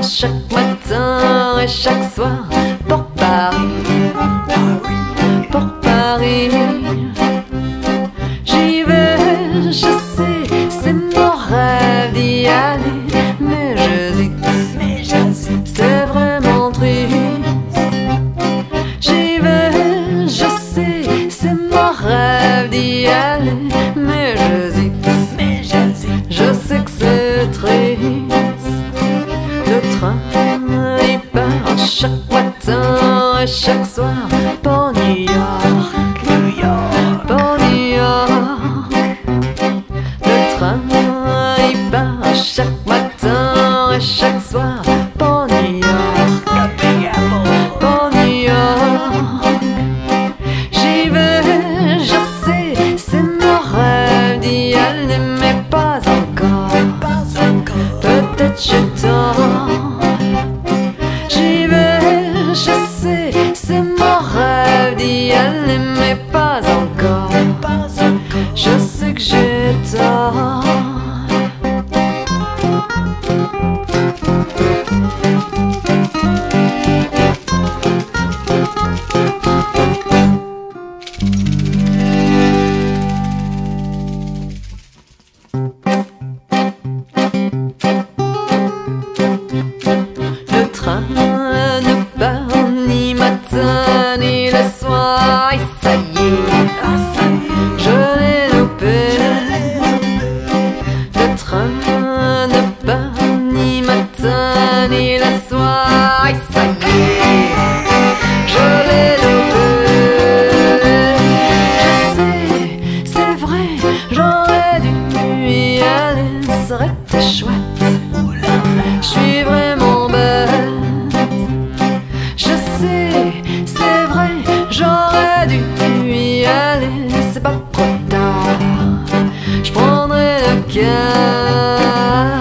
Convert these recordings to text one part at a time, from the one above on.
chaque matin et chaque soir pour Paris, pour Paris. J'y vais, je sais, c'est mon rêve d'y aller, mais j'hésite, c'est vraiment triste. J'y vais, je sais, c'est mon rêve d'y aller, mais j'hésite, je sais que c'est triste. Le train, il part chaque matin et chaque soir pour New York, pour New York. Le train, il part chaque matin et chaque soir pour New York, pour New York. J'y vais, je sais, c'est mon rêve d'y aller, mais pas encore. Peut-être j'ai tort. J'y vais, je sais, c'est mon rêve d'y aller, mais pas encore. Je sais que j'ai tort. Le train ne part ni matin ni le soir, et ça y est, je l'ai loupé. Le train ne part ni matin ni le soir, et ça y est, je l'ai loupé. Je sais, c'est vrai, j'aurais dû y aller, ça aurait été chouette. Je suis vraiment bête. Je sais, c'est vrai, j'aurais dû y aller, c'est pas trop tard, je prendrai le car.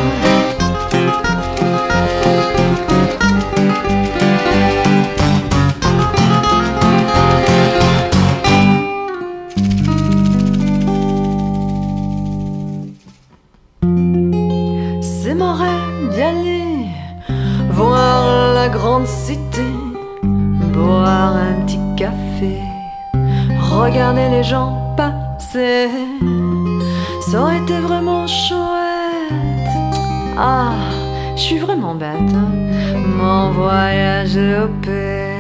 C'est mon rêve d'y aller, voir la grande cité, boire un petit café, regarder les gens passer. Ça aurait été vraiment chouette. Ah, je suis vraiment bête, hein. Mon voyage loupé.